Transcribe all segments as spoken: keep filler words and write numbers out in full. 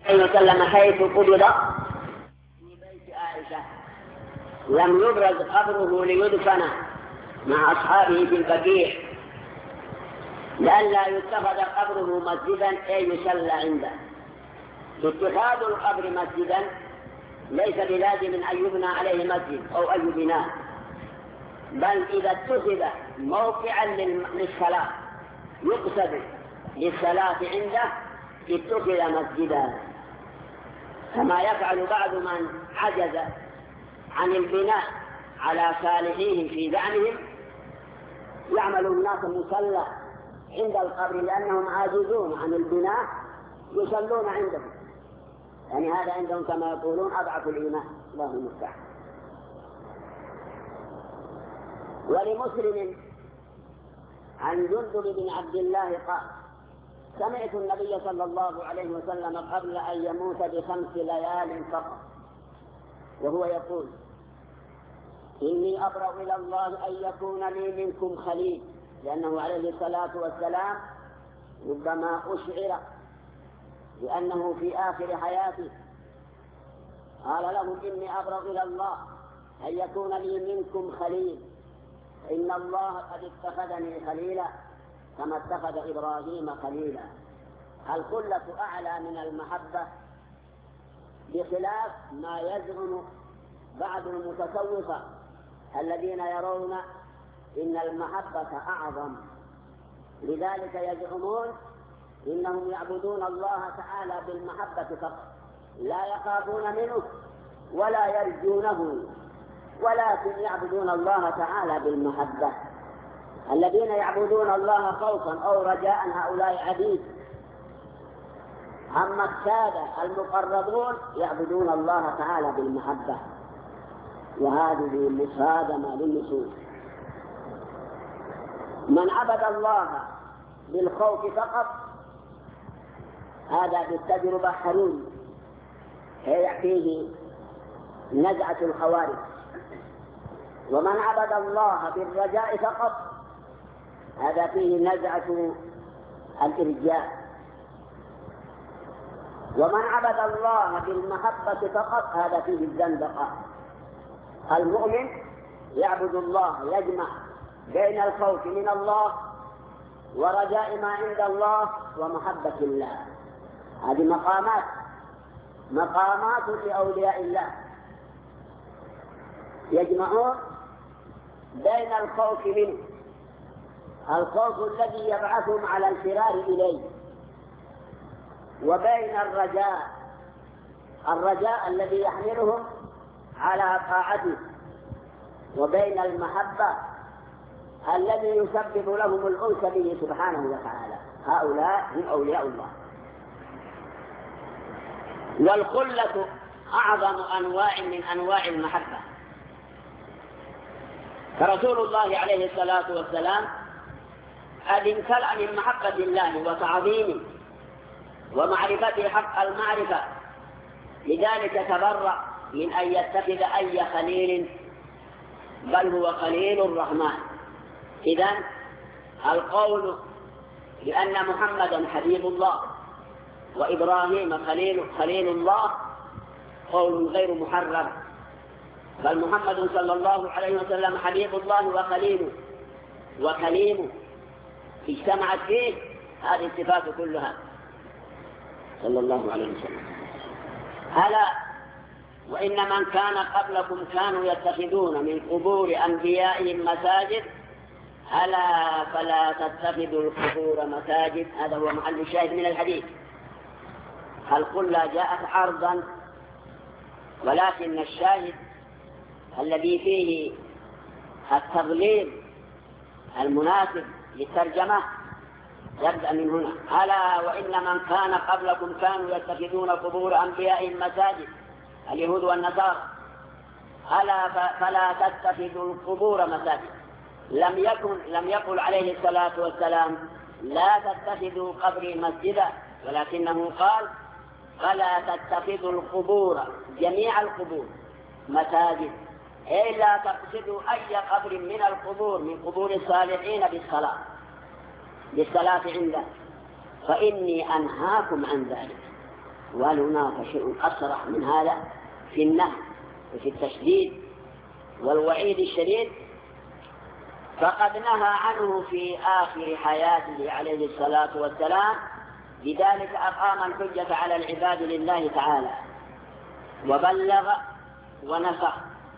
عليه وسلم حيث قبض في بيت عائشة لم يبرز قبره ليدفن مع أصحابه في البقيع لئلا يتخذ قبره مسجدا أي يصلى عنده. اتخاذ القبر مسجدا ليس بلازم أن يبنى عليه مسجد أو أي بناء، بل إذا اتخذ موقعا للصلاة يقصد للصلاة عنده اتخذ مسجدا، كما يفعل بعض من عجز عن البناء على صالحيهم في زعمهم، يعمل الناس مصلى عند القبر لأنهم عاجزون عن البناء يصلون عندهم، يعني هذا عندهم كما يقولون أضعف الإيمان. الله المستعان. ولمسلم عن جندب بن عبد الله قال: سمعت النبي صلى الله عليه وسلم قبل أن يموت بخمس ليال فقط وهو يقول: إني أبرأ إلى الله أن يكون لي منكم خليل، لأنه عليه الصلاة والسلام ربما أشعر لأنه في آخر حياته قال لهم: إني أبرأ إلى الله أن يكون لي منكم خليل، إن الله قد اتخذني خليلا كما اتخذ إبراهيم خليلا. الخلة أعلى من المحبة، بخلاف ما يزعم بعض المتصوفة الذين يرون إن المحبة أعظم، لذلك يزعمون إنهم يعبدون الله تعالى بالمحبة فقط، لا يخافون منه ولا يرجونه، ولكن يعبدون الله تعالى بالمحبة. الذين يعبدون الله خوفا أو رجاء هؤلاء عبيد، أما السادة المقربون يعبدون الله تعالى بالمحبة، وهذه مصادمة للنصوص. من عبد الله بالخوف فقط هذا بالتجربة حروري فيه نزعة الخوارج، ومن عبد الله بالرجاء فقط هذا فيه نزعة الإرجاء، ومن عبد الله بالمحبة فقط هذا فيه الزندقة. المؤمن يعبد الله يجمع بين الخوف من الله ورجاء ما عند الله ومحبة الله، هذه مقامات مقامات لأولياء الله، يجمعون بين الخوف منه، الخوف الذي يبعثهم على الفرار إليه، وبين الرجاء الرجاء الذي يحملهم على طاعته، وبين المحبة الذي يسبب لهم الأنس به سبحانه وتعالى. هؤلاء هم أولياء الله. والخلة أعظم أنواع من أنواع المحبة، فرسول الله عليه الصلاة والسلام قد امتلأ من محبة الله وتعظيمه ومعرفته حق المعرفة، لذلك تبرأ من أن يتخذ أي خليل، بل هو خليل الرحمن. إذن القول بأن محمدا حبيب الله وإبراهيم خليل, خليل الله قول غير محرر، بل محمد صلى الله عليه وسلم حبيب الله وخليله وكليمه، اجتمعت فيه هذه الصفات كلها صلى الله عليه وسلم. ألا وإن من كان قبلكم كانوا يتخذون من قبور أنبيائهم مساجد ألا فلا تتخذوا القبور مساجد. هذا هو محل الشاهد من الحديث. الخلة جاءت عرضا، ولكن الشاهد الذي فيه التضليل المناسب للترجمة يبدأ من هنا: ألا وإن من كان قبلكم كانوا يتخذون قبور أنبيائهم مساجد، اليهود والنصارى، ألا فلا تتخذوا القبور مساجد. لم يكن لم يقل عليه الصلاة والسلام لا تتخذوا قبري مسجدا، ولكنه قال فلا تتخذوا القبور جميع القبور مساجد، أي لا تقصدوا أي قبر من القبور من قبور الصالحين بالصلاة بالصلاة عنده، فإني أنهاكم عن ذلك. وهل هناك شيء أصرح من هذا في النهي وفي التشديد والوعيد الشديد؟ فقد نهى عنه في آخر حياته عليه الصلاة والسلام، لذلك أقام الحجة على العباد لله تعالى وبلغ ونصح.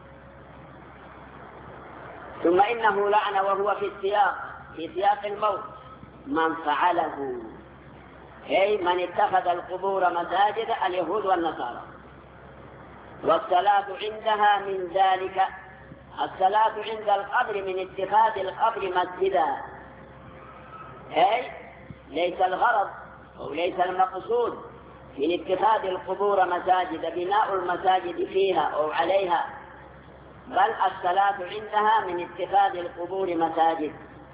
ثم إنه لعن وهو في السياق في سياق الموت من فعله، أي من اتخذ القبور مساجد، اليهود والنصارى. والصلاة عندها من ذلك، الصلاة عند القبر من اتخاذ القبر مسجدا، أي ليس الغرض أو ليس المقصود من اتخاذ القبور مساجد بناء المساجد فيها أو عليها، بل الصلاة عندها من اتخاذ القبور مساجد.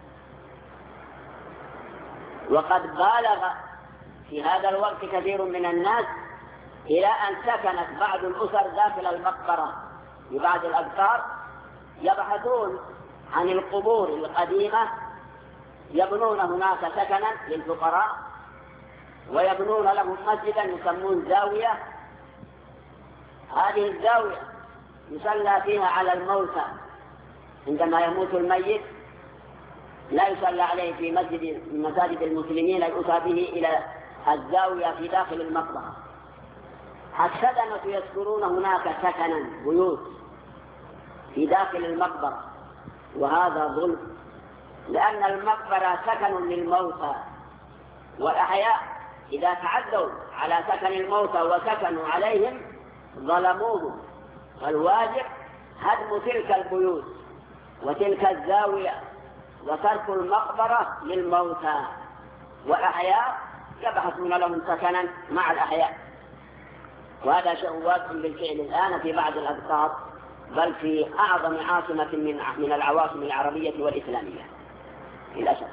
وقد بالغ في هذا الوقت كثير من الناس إلى أن سكنت بعض الأسر داخل المقبرة ببعض الأقطار، يبحثون عن القبور القديمة، يبنون هناك سكنا للفقراء ويبنون لهم مسجدا يسمون زاوية. هذه الزاوية يصلى فيها على الموتى، عندما يموت الميت لا يصلى عليه في مسجد من مساجد المسلمين، يؤتى به إلى الزاوية في داخل المقبرة. السكنة يذكرون هناك سكنا بيوت في داخل المقبرة، وهذا ظلم، لأن المقبرة سكن للموتى، والأحياء إذا تعدوا على سكن الموتى وسكنوا عليهم ظلموهم، فالواجب هدم تلك البيوت وتلك الزاوية وترك المقبرة للموتى، والأحياء يبحثون لهم سكنا مع الأحياء. وهذا شيء واقع بالفعل الآن في بعض الأقطار، بل في أعظم عاصمة من من العواصم العربية والإسلامية للأسف.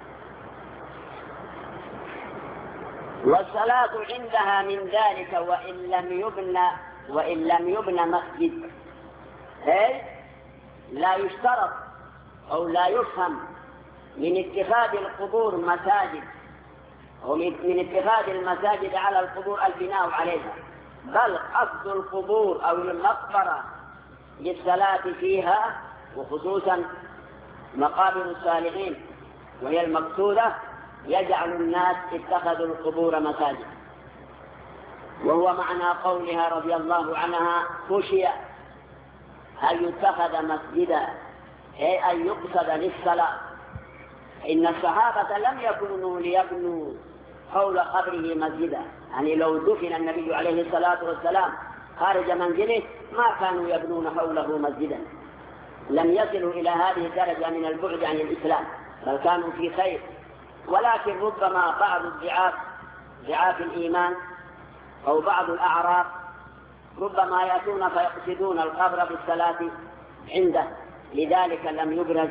والصلاة عندها من ذلك وإن لم يبنى وإن لم يبنى مسجد، أي لا يشترط أو لا يفهم من اتخاذ القبور مساجد أو من اتخاذ المساجد على القبور البناء عليها، بل قصد القبور أو المقبرة للصلاة فيها، وخصوصا مقابر الصالحين وهي المقصودة، يجعل الناس اتخذوا القبور مساجد. وهو معنى قولها رضي الله عنها خشي أن يتخذ مسجدا، أي أن يقصد للصلاة. إن الصحابة لم يكونوا ليبنوا حول قبره مسجدا، يعني لو دفن النبي عليه الصلاة والسلام خارج منزله ما كانوا يبنون حوله مسجدا، لم يصلوا إلى هذه الدرجة من البعد عن الإسلام، بل كانوا في خير. ولكن ربما بعض الضعاف ضعاف الإيمان أو بعض الأعراب ربما يأتون فيقصدون القبر بالصلاة عنده، لذلك لم يبرز.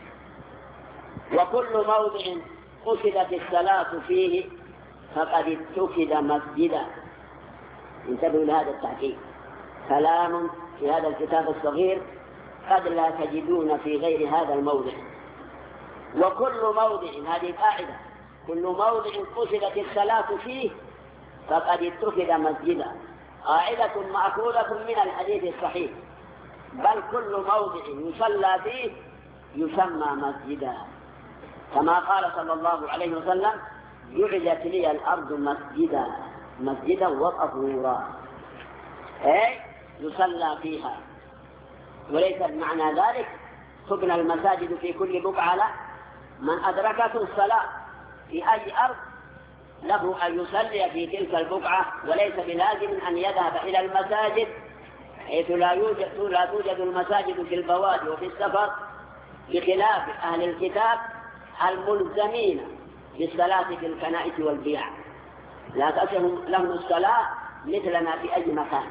وكل موضع قصدت الصلاة فيه فقد اتخذ مسجدا. انتبهوا لهذا التحقيق، كلام في هذا الكتاب الصغير قد لا تجدون في غير هذا الموضع. وكل موضع، هذه قاعدة، كل موضع قصدت الصلاة فيه فقد اتخذ مسجدا، قاعدة مأخوذة من الحديث الصحيح، بل كل موضع يصلى فيه يسمى مسجدا، كما قال صلى الله عليه وسلم جعلت لي الأرض مسجدا مسجدا وطهورا، أي يصلى فيها. وليس بمعنى ذلك تبنى المساجد في كل بقعة، لا، من أدركته الصلاة في أي أرض له أن يصلي في تلك البقعة، وليس بلازم أن يذهب إلى المساجد، حيث لا يوجد لا توجد المساجد في البوادي وفي السفر، بخلاف أهل الكتاب الملزمين بالصلاة في الكنائس والبيع، لا تصح لهم الصلاة مثلنا في أي مكان.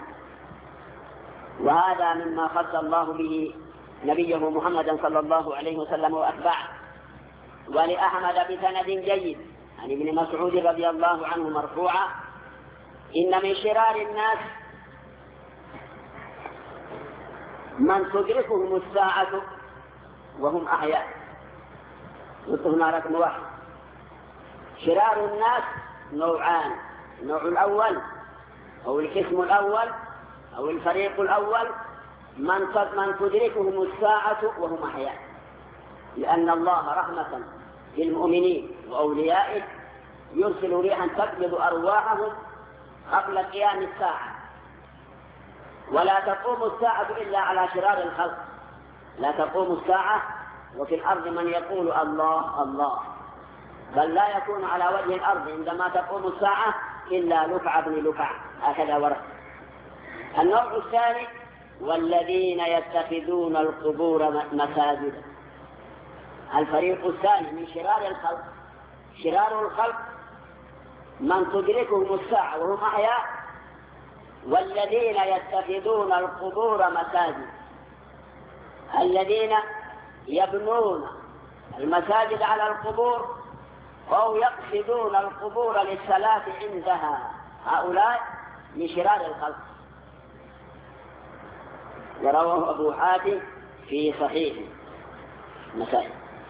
وهذا مما خص الله به نبيه محمدا صلى الله عليه وسلم وأتباعه. ولأحمد بسند جيد عن ابن مسعود رضي الله عنه مرفوعا: إن من شرار الناس من تدركهم الساعة وهم أحياء. هنا رقم واحد. شرار الناس نوعان: النوع الأول أو القسم الأول أو الفريق الأول من من تدركهم الساعة وهم أحياء، لأن الله رحمة للمؤمنين وأوليائه يرسل ريحا تقبض أرواحهم قبل قيام الساعة. ولا تقوم الساعة إلا على شرار الخلق، لا تقوم الساعة وفي الأرض من يقول الله الله، بل لا يكون على وجه الأرض عندما تقوم الساعة إلا لفع بن لفع، هكذا ورد. النوع الثاني والذين يتخذون القبور مساجد. الفريق الثاني من شرار الخلق، شرار الخلق من تدركهم الساعة وهم أحياء، والذين يتخذون القبور مساجد، الذين يبنون المساجد على القبور أو يقصدون القبور للصلاة عندها، هؤلاء من شرار الخلق. ورواه أبو حاتم في صحيح مسائل.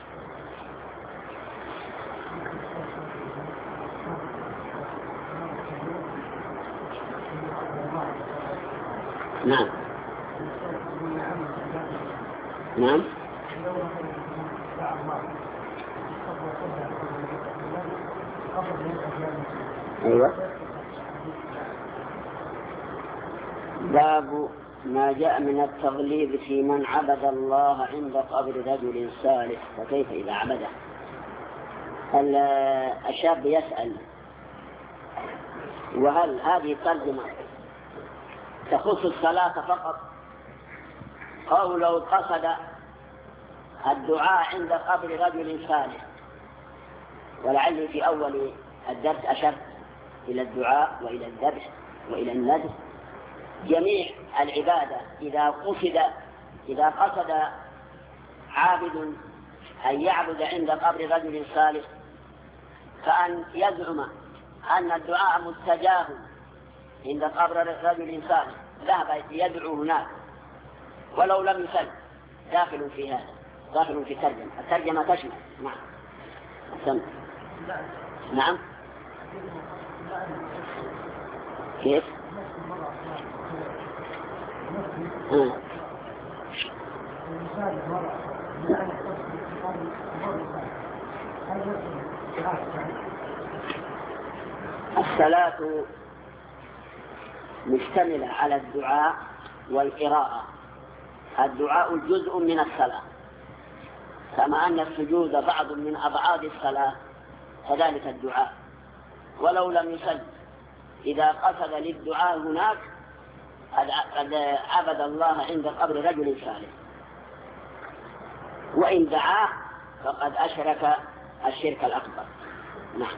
نعم نعم أيوة. باب ما جاء من التغليظ في من عبد الله عند قبر رجل صالح، فكيف إذا عبده؟ الشاب يسأل وهل هذه الترجمة تخص الصلاة فقط، أو لو قصد الدعاء عند قبر رجل صالح؟ ولعلي في أول الدرس أشرت إلى الدعاء وإلى الذبح وإلى النذر. جميع العبادة إذا قصد إذا قصد عابد أن يعبد عند قبر رجل صالح، فأن يزعم أن الدعاء مستجاب عند قبر رجل صالح ذهب يدعو هناك ولو لم يسل، داخل في هذا، داخل في الترجمة. الترجمة تشمل. نعم أحسنت. نعم كيف؟ آه. الصلاة مشتملة على الدعاء والقراءة. الدعاء جزء من الصلاة، كما أن السجود بعض من أبعاد الصلاة كذلك الدعاء. ولو لم يصل إذا قصد للدعاء هناك قد عبد الله عند قبر رجل صالح، وإن دعاه فقد أشرك الشرك الأكبر. نعم.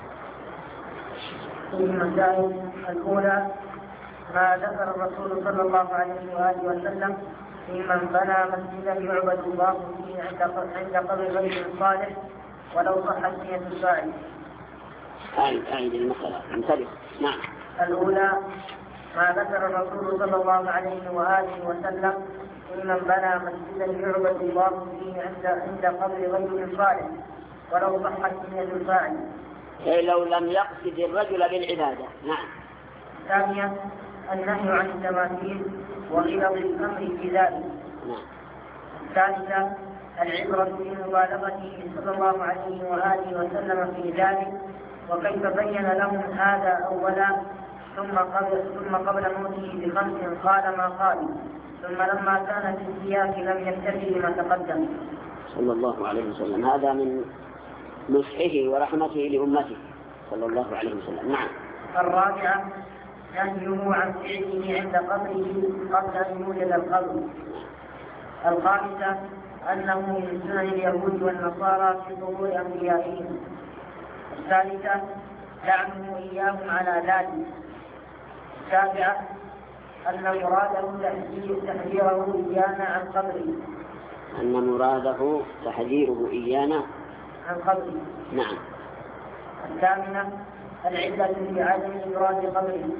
المسائل الأولى ما ذكر الرسول صلى الله عليه وآله وسلم ممن بنى مسجدا يعبد الله فيه عند قبر رجل صالح ولو صحت نية الفاعل. هذه المسألة انتبه. نعم. الأولى ما ذكر الرسول صلى الله عليه وآله وسلم ممن بنى مسجدا يعبد الله فيه عند عند قبر رجل صالح ولو صحت نية الفاعل، أي لو لم يقصد الرجل بالعبادة. نعم. ثانيا النهي عن التماثيل وغلظ الأمر في ذلك. نعم. الثالثة العبرة بمبالغته صلى الله عليه وآله وسلم في ذلك، وكيف بين لهم هذا أولا ثم قبل ثم قبل موته بخمس قال ما قال، ثم لما كان في السياق لم يكتفي بما تقدم صلى الله عليه وسلم. هذا من نصحه ورحمته لأمته صلى الله عليه وسلم. نعم. الرابعة نهيه عن فعله عند قبره قبل أن يوجد القبر. الخامسة أنه من سنن اليهود والنصارى في ظهور أنبيائهم. الثالثة لعنه إياهم على ذلك. السابعة أن مراده تحذيره إيانا عن قبره. أن مراده تحذيره إيانا عن قبره. نعم. الثامنة العلة في عدم إبراز قبره.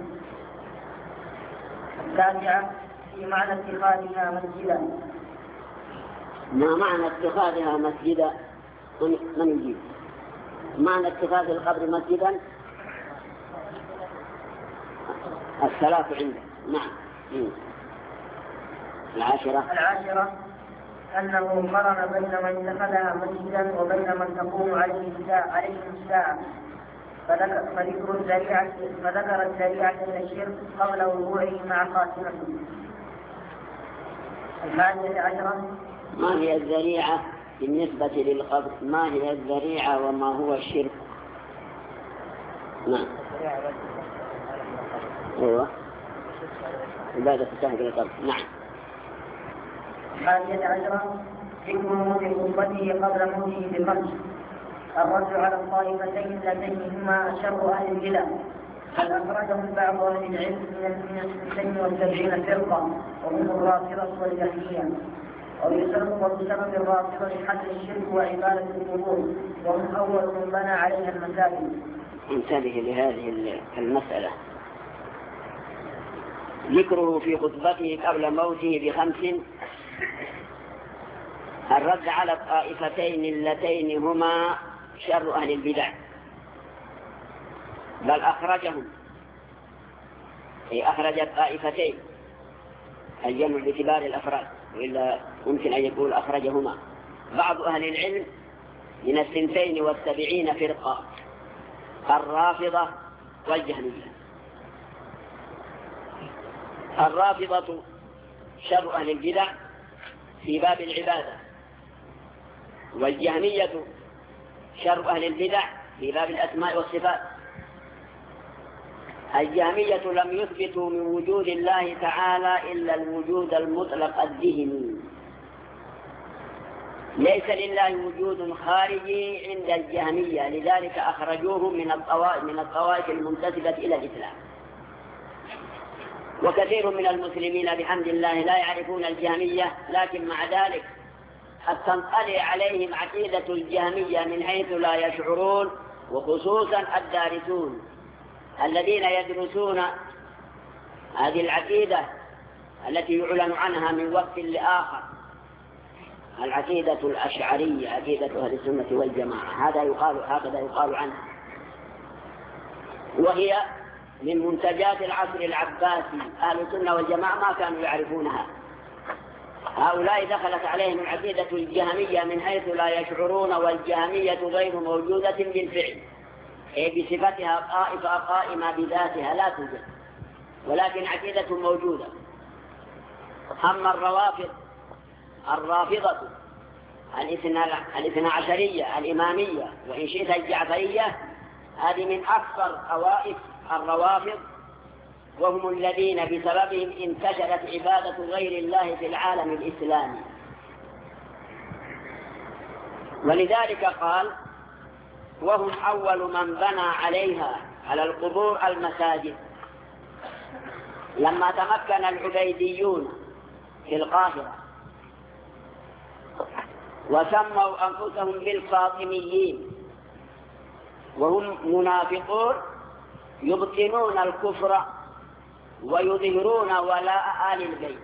التاسعة في معنى اتخاذها مسجدا. ما معنى اتخاذها مسجدا؟ من يجيب معنى اتخاذ القبر مسجدا؟ الثلاث عنده. نعم. العاشرة العاشرة أنه قرن بين من اتخذها مسجدا وبين من تقوم عليه الساعة عليهم الساعة، فذكر الذريعة فذكر الذريعة إلى الشرك قبل وقوعه مع خاتمته. الحادية عشرة ما هي الذريعة بالنسبة للقبر؟ ما هي الذريعة وما هو الشرك؟ نعم. ايوه عبادة التهجد للقبر. نعم. الحادية عشرة ذكره بخطبته قبل موته بخمس: الرد على الطائفتين اللتين هما شر أهل البدع، بل أخرجهم بعض أهل العلم من الستين والسبعين فرقة وهم الرافضة والجهمية، وبسبب الرافضة حل الشرك وعبادة القبور، وهم أول من بنى عليها المساجد. انتبه لهذه المسألة. ذكره في خطبته قبل موته بخمس: الرد على الطائفتين اللتين هما شر أهل البدع، بل أخرجهم، أي أخرج الطائفتين، الجمع باعتبار الأفراد، وإلا ممكن أن يقول أخرجهما بعض أهل العلم من الثنتين والسبعين فرقة: الرافضة والجهمية. الرافضة شر أهل البدع في باب العبادة، والجهمية شر أهل البدع في باب الأسماء والصفات. الجهمية لم يثبتوا من وجود الله تعالى إلا الوجود المطلق الذهني، ليس لله وجود خارجي عند الجهمية، لذلك أخرجوهم من الطوائف من الطوائف المنتسبة إلى الإسلام. وكثير من المسلمين بحمد الله لا يعرفون الجهمية، لكن مع ذلك قد تنطلي عليهم عقيدة الجهمية من حيث لا يشعرون، وخصوصا الدارسون الذين يدرسون هذه العقيدة التي يعلن عنها من وقت لآخر، العقيدة الأشعرية، عقيدة أهل السنة والجماعة، هذا يقال هكذا يقال عنها، وهي من منتجات العصر العباسي. أهل السنة والجماعة ما كانوا يعرفونها. هؤلاء دخلت عليهم عقيدة الجهمية من حيث لا يشعرون، والجهمية غير موجودة بالفعل، أي بصفتها طائفة قائمة بذاتها لا توجد، ولكن عقيدة موجودة. أما الروافض الرافضة الاثنى عشرية الإمامية وإن شئت الجعفرية، هذه من أكثر طوائف الروافض، وهم الذين بسببهم انتشرت عبادة غير الله في العالم الإسلامي. ولذلك قال: وهم أول من بنى عليها على القبور المساجد. لما تمكن العبيديون في القاهرة وسموا أنفسهم بالفاطميين، وهم منافقون يبطنون الكفر ويظهرون ولاء آل البيت،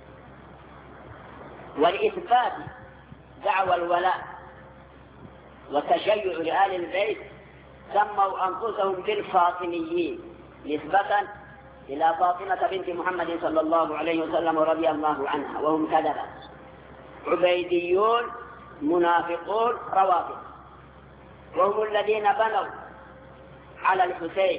ولإثبات دعوى الولاء والتشيع لآل البيت سموا أنفسهم بالفاطميين نسبة إلى فاطمة بنت محمد صلى الله عليه وسلم رضي الله عنها، وهم كذبة عبيديون منافقون روافض، وهم الذين بنوا على الحسين،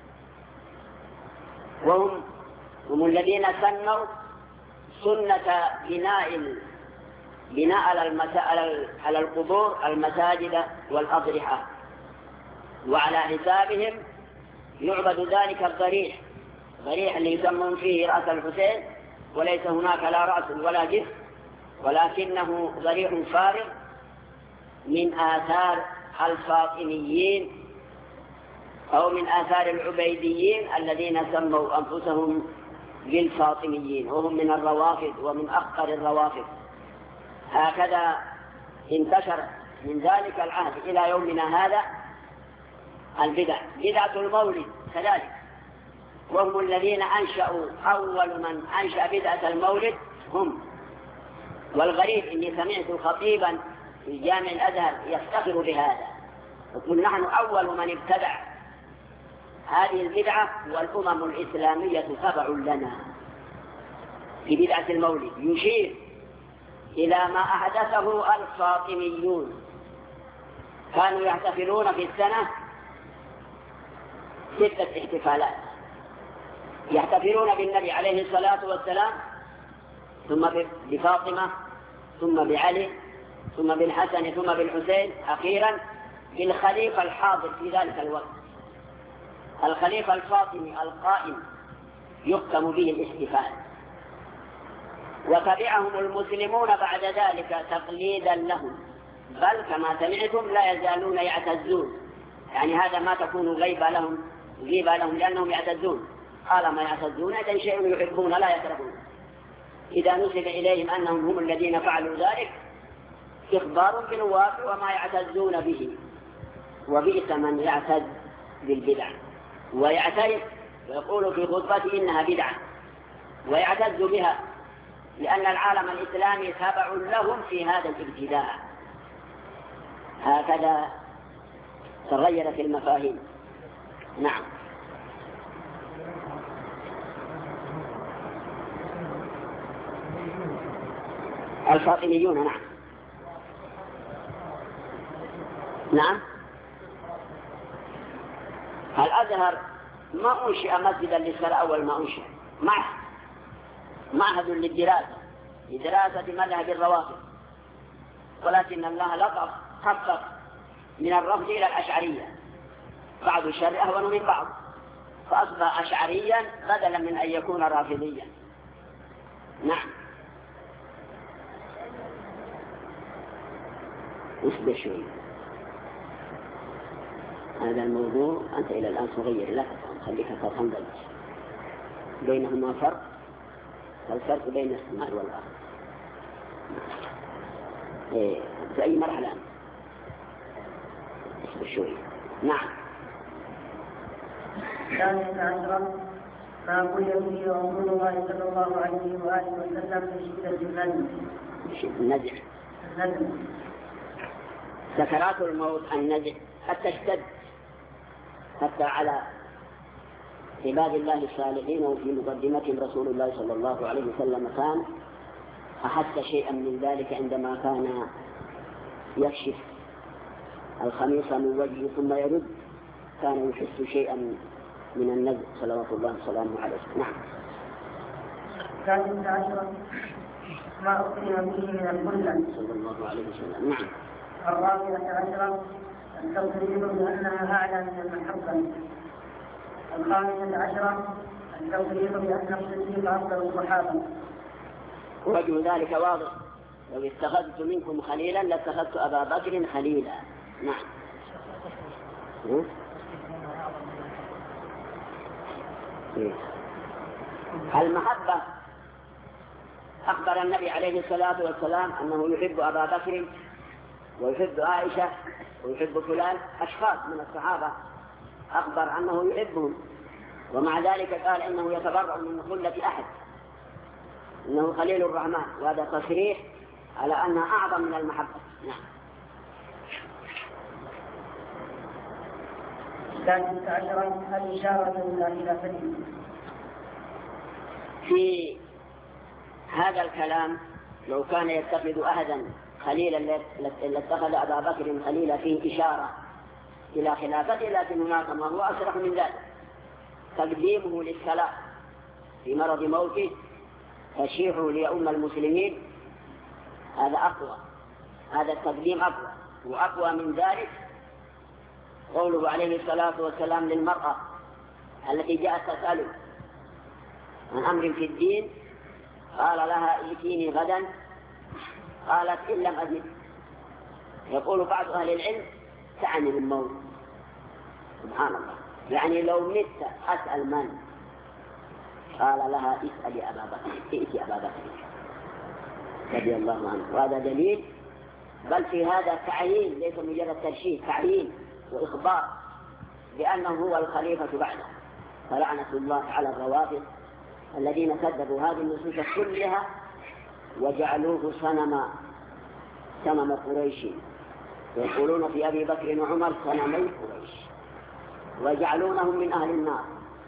وهم هم الذين سنوا سنة بناء بناء على القبور المساجد والأضرحة، وعلى حسابهم يعبد ذلك الضريح، ضريح اللي يسمون فيه رأس الحسين، وليس هناك لا رأس ولا جسم، ولكنه ضريح فارغ من آثار الفاطميين أو من آثار العبيديين الذين سموا أنفسهم بالفاطميين، وهم من الروافض ومن أخطر الروافض. هكذا انتشر من ذلك العهد إلى يومنا هذا البدع، بدعة المولد كذلك، وهم الذين أنشأوا أول من أنشأ بدعة المولد هم. والغريب إني سمعت خطيبا في جامع الأزهر يفتخر بهذا، يقول: نحن أول من ابتدع هذه البدعة والأمم الإسلامية تبع لنا في بدعة المولد، يشير إلى ما أحدثه الفاطميون. كانوا يحتفلون في السنة ستة احتفالات، يحتفلون بالنبي عليه الصلاة والسلام، ثم بفاطمة، ثم بعلي، ثم بالحسن، ثم بالحسين، أخيرا بالخليفة الحاضر في ذلك الوقت، الخليفة الفاطمي القائم يختم به الاحتفال. وتبعهم المسلمون بعد ذلك تقليدا لهم، بل كما سمعتم لا يزالون يعتزون، يعني هذا ما تكون غيبة لهم غيبة لهم لأنهم يعتزون. قال ما يعتزون إذا شيء يحبون لا يكرهون، إذا نسب إليهم أنهم هم الذين فعلوا ذلك إخبار بالواقع وما يعتزون به. وبئس من يعتز بالبدع ويعترف ويقول في خطبته إنها بدعة ويعتز بها، لأن العالم الإسلامي تابع لهم في هذا الابتداع. هكذا تغيرت المفاهيم. نعم. الفاطميون. نعم نعم. الأزهر ما أنشئ مسجدا للصلاة أول ما أنشئ، معهد معهد للدراسة لدراسة مذهب الروافض، ولكن الله لطف خفف من الرفض إلى الأشعرية، بعض الشر أهون من بعض، فأصبح أشعريا بدلا من أن يكون رافضيا. نعم. اصبر شوي، هذا الموضوع أنت إلى الآن صغير، لا تفهم، خليك فرحا بلش بينهما فرق، الفرق بين السماء والأرض. إيه. في أي مرحلة أنت؟ اصبر شوي. نعم. الثانية عشرة ما قل به رسول الله صلى الله عليه وآله وسلم في شدة النزع. النزع النزع سكرات الموت، النزع قد تشتد حتى على عباد الله الصالحين، وفي مقدمتهم رسول الله صلى الله عليه وسلم كان أحس شيئا من ذلك عندما كان يكشف الخميص من وجهه ثم يرد، كان يحس شيئا من النزع صلوات الله وسلامه عليه. نعم. الثالثة عشرة ما أكرم به من الكلة صلى الله عليه وسلم. نعم. الرابعة عشرة التوحيد بأنها أعلى من المحبة. الخامسة عشرة التوحيد بأن الصديق أفضل الصحابة. وجه ذلك واضح، لو اتخذت منكم خليلا لاتخذت أبا بكر خليلا. نعم. المحبة أخبر النبي عليه الصلاة والسلام أنه يحب أبا بكر ويحب عائشة ويحب فلان، أشخاص من الصحابة أخبر أنه يحبهم، ومع ذلك قال إنه يتبرأ من خلة أحد، إنه خليل الرحمن، وهذا تصريح على أنها أعظم من المحبة. نعم. الثالثة عشرة الإشارة إلى خليل. في هذا الكلام لو كان يتخذ أحدا خليلا لاتخذ أبا بكر خليلا فيه إشارة إلى خلافته، لكن هناك ما هو أصرح من ذلك، تقديمه للصلاة في مرض موته، تشييعه لأم المسلمين، هذا أقوى، هذا التقديم أقوى. وأقوى من ذلك قوله عليه الصلاة والسلام للمرأة التي جاءت تسأله عن أمر في الدين، قال لها ائتيني غدا، قالت إن لم أجد. يقول بعض أهل العلم تعني بالموت، سبحان الله، يعني لو مت أسأل من؟ قال لها اسألي أبا بكر، ائتي أبا بكر رضي الله عنه. وهذا دليل، بل في هذا تعيين، ليس مجرد ترشيد، تعيين وإخبار بأنه هو الخليفة بعده. فلعنة الله على الروافض الذين كذبوا هذه النصوص كلها وجعلوه صنم صنم قريش، يقولون في أبي بكر وعمر صنمي قريش. ويجعلونهم من أهل النار.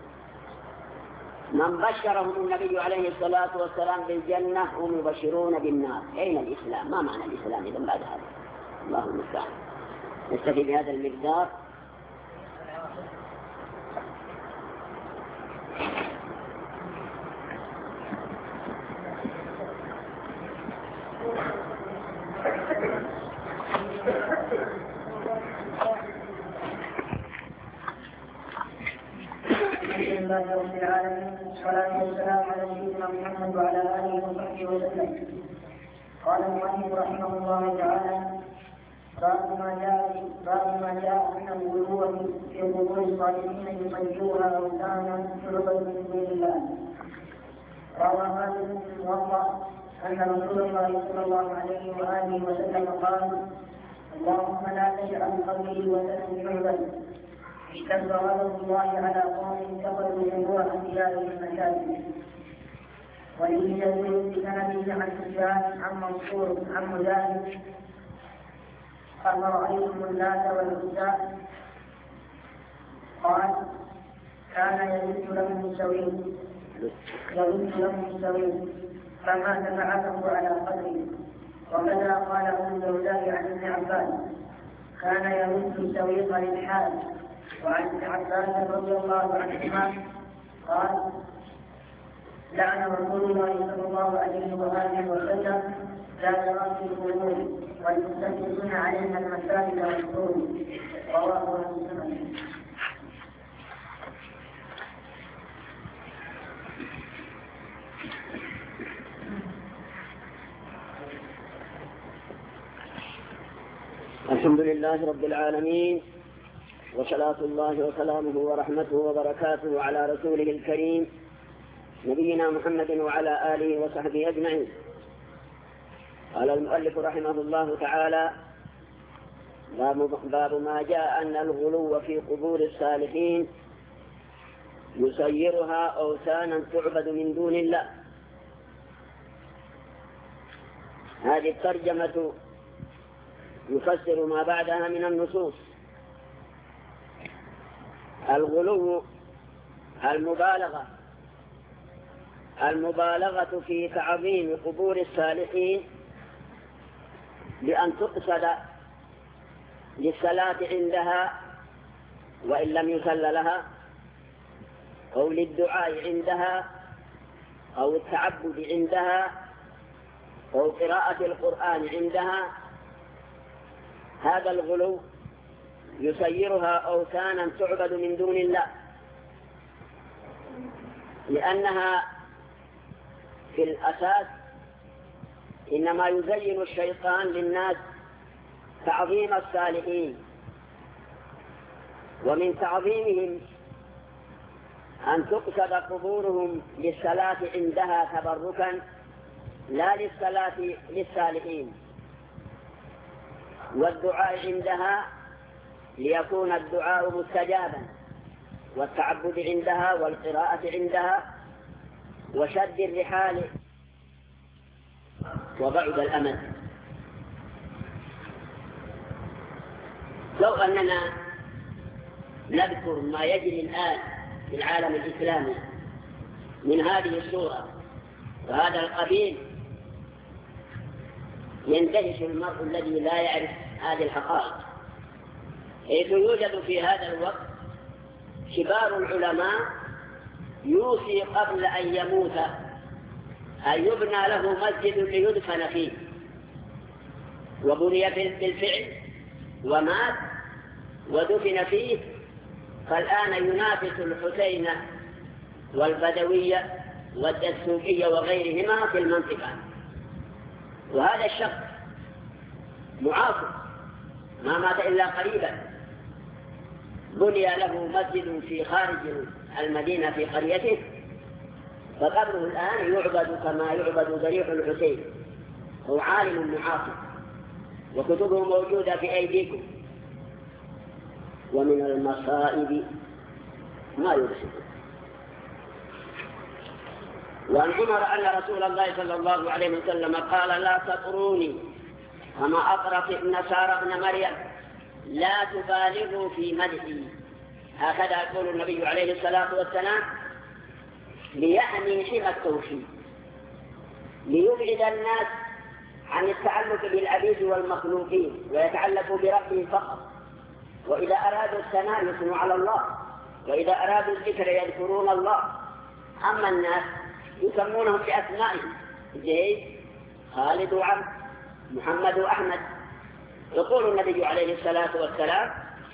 من بشرهم النبي عليه الصلاة والسلام بالجنة هم يبشرون بالنار. أين الإسلام؟ ما معنى الإسلام إذا بعد هذا؟ الله المستعان. نستفي بهذا المقدار. الحمد لله رب العالمين، والصلاة والسلام على سيدنا محمد وعلى آله وصحبه وسلم. قال المؤلف رحمه الله تعالى: باب ما جاء باب ما جاء من الغلو في قبور الصالحين يصيرها أوثانا تعبد من دون الله. روى مالك في الموطأ أن رسول الله صلى الله عليه وآله وسلم قال: اللهم لا تجعل قبري وثنا يعبد. اشتد غضب الله على قوم اتخذوا قبور انبيائهم مساجد. وفي جزء بسند عن سفيان عن منصور عن مجاهد قال: رايتم اللات والعزى؟ قال: كان يلد له سويد يلد له سويد فمات فبعثه على قدره. وكذا قال ابو الدرداء عن ابن عباس: كان يلد سويق للحال. وعن ابن عباس رضي الله عنهما قال: لعن رسول الله صلى الله عليه واله وسلم زائرات القبور والمستشركون عليها المساجد والقبور. رواه مسلم. الحمد لله رب العالمين، وصلاة الله وسلامه ورحمته وبركاته على رسوله الكريم نبينا محمد وعلى آله وصحبه أجمعين. قال المؤلف رحمه الله تعالى: باب ما جاء أن الغلو في قبور الصالحين يصيرها أوثانا تعبد من دون الله. هذه الترجمة يفسر ما بعدها من النصوص. الغلو المبالغة المبالغة في تعظيم قبور الصالحين بأن تقصد للصلاة عندها وإن لم يصل لها، أو للدعاء عندها، أو التعبد عندها، أو قراءة القرآن عندها. هذا الغلو يسيرها أوثانا تعبد من دون الله، لأنها في الأساس إنما يزين الشيطان للناس تعظيم الصالحين، ومن تعظيمهم أن تقصد قبورهم للصلاة عندها تبركا لا للصلاة للصالحين، والدعاء عندها ليكون الدعاء مستجابا، والتعبد عندها والقراءة عندها، وشد الرحال وبعد الأمل. لو أننا نذكر ما يجري الآن في العالم الإسلامي من هذه الصورة وهذا القبيل، يندهش المرء الذي لا يعرف هذه الحقائق، حيث يوجد في هذا الوقت كبار العلماء يوصي قبل أن يموت أن يبنى له مسجد ليدفن فيه، وبني بالفعل ومات ودفن فيه، فالآن ينافس الحسين والبدوية والدسوقية وغيرهما في المنطقة. وهذا الشخص معاصر ما مات إلا قريبا، بني له مسجد في خارج المدينة في قريته، فقبره الآن يعبد كما يعبد ضريح الحسين. هو عالم معاصر وكتبه موجودة في أيديكم. ومن المصائب ما يرسل. وعن عمر أن رسول الله صلى الله عليه وسلم قال: لا تطروني كما أطرت النصارى ابن مريم، لا تبالغوا في مدحي هكذا يقول النبي عليه الصلاة والسلام ليعني حمى التوحيد، ليبعد الناس عن التعلق بالعبيد والمخلوقين ويتعلقوا بربهم فقط، وإذا أرادوا الثناء يثنوا على الله، وإذا أرادوا الذكر يذكرون الله. أما الناس يسمونهم بأسمائهم، زيد، خالد وعمر، محمد وأحمد. يقول النبي عليه الصلاة والسلام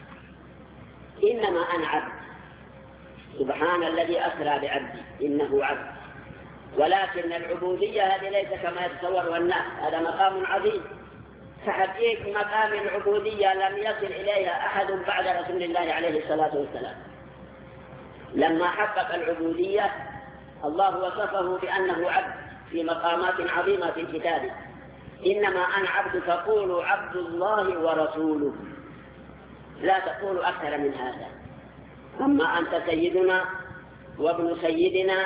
إنما أنا عبد، سبحان الذي أسرى بعبدي إنه عبد. ولكن العبودية هذه ليس كما يتصور الناس، هذا مقام عظيم. فحقيقة مقام العبودية لم يصل إليها أحد بعد رسول الله عليه الصلاة والسلام. لما حقق العبودية الله وصفه بأنه عبد في مقامات عظيمة في كتابه. إنما أنا عبد فقولوا عبد الله ورسوله، لا تقولوا أكثر من هذا. أما أنت سيدنا وابن سيدنا،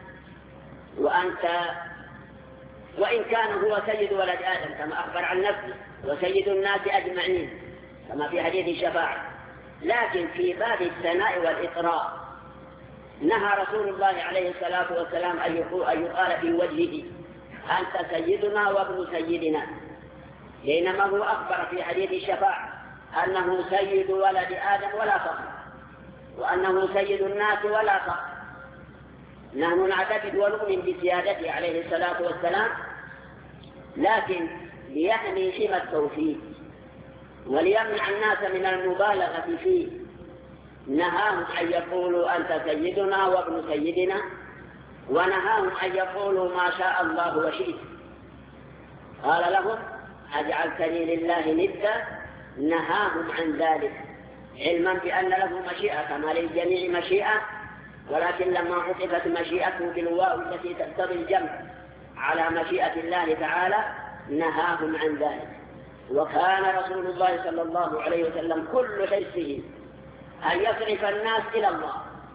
وأنت وإن كان هو سيد ولد آدم كما أخبر عن نفسه وسيد الناس أجمعين كما في حديث الشفاعة، لكن في باب الثناء والإطراء نهى رسول الله عليه الصلاة والسلام أن يقال في وجهه أنت سيدنا وابن سيدنا، بينما هو أخبر في حديث الشفاعة أنه سيد ولد آدم ولا فخر، وأنه سيد الناس ولا فخر. نحن نعتقد ونؤمن بسيادته عليه الصلاة والسلام، لكن ليحمي حمى التوحيد وليمنع الناس من المبالغة فيه نهاهم أن يقولوا أنت سيدنا وابن سيدنا، ونهاهم أن يقولوا ما شاء الله وشئت. قال لهم أجعلتني لله ندا، نهاهم عن ذلك علما بأن له مشيئة كما للجميع مشيئة، ولكن لما عطفت مشيئته بالواو التي تقتضي الجمع على مشيئة الله تعالى نهاهم عن ذلك. وكان رسول الله صلى الله عليه وسلم كل حرصه أن يصرف الناس إلى الله،